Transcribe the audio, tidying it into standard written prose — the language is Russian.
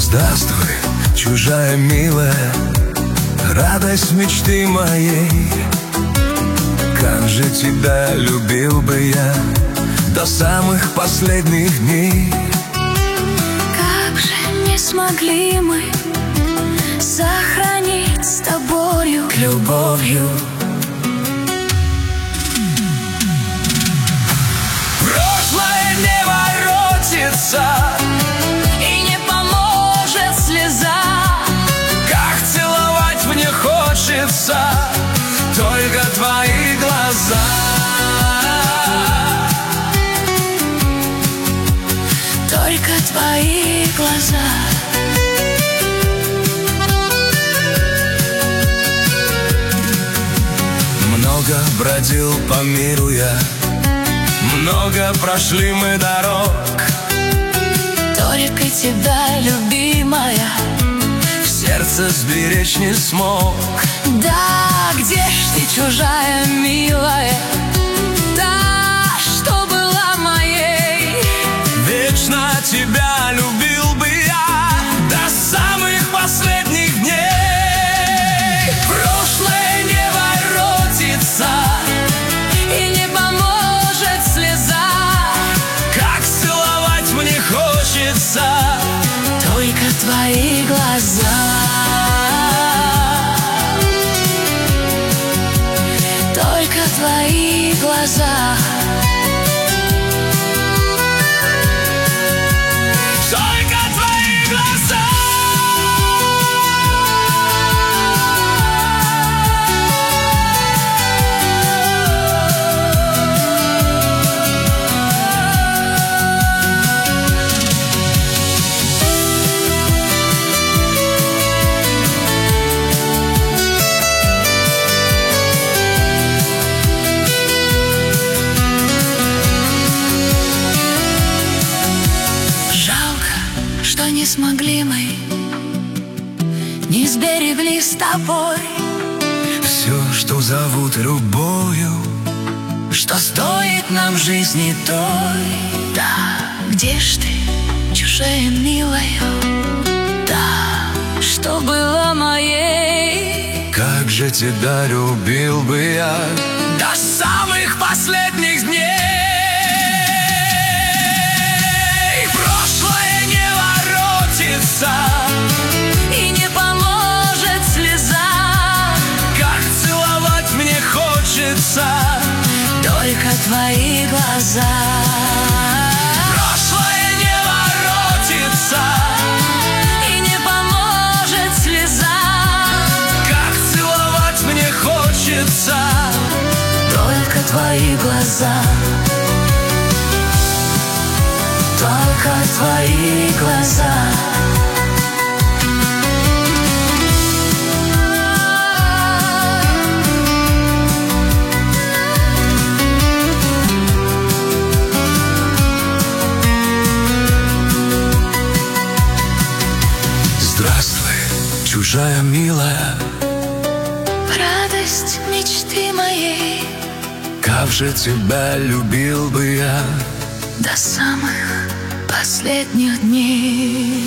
Здравствуй, чужая милая, радость мечты моей. Как же тебя любил бы я до самых последних дней. Как же не смогли мы сохранить с тобою Любовью прошлое не воротится, и не поможет слеза. как целовать мне хочется только твои глаза. Только твои глаза. Много бродил по миру я, много прошли мы дорог. Только тебя, любимая, В сердце сберечь не смог. да, где ж ты, чужая милая, та, что была моей. Вечно тебя любил бы я до самых последних дней. Прошлое не воротится, И не поможет слеза. как целовать мне хочется Только твои глаза. Только твои глаза. только твои глаза. Что не смогли мы, не сберегли с тобой, Все, что зовут любовью, что стоит нам жизни той. Да, где ж ты, чужая милая, да, что было моей. как же тебя любил бы я до самых последних дней. Прошлое не воротится, И не поможет слеза. как целовать мне хочется Только твои глаза. прошлое не воротится, И не поможет слеза. как целовать мне хочется Только твои глаза. Только твои глаза. Здравствуй, чужая милая, Радость мечты моей как же тебя любил бы я до самых последних дней.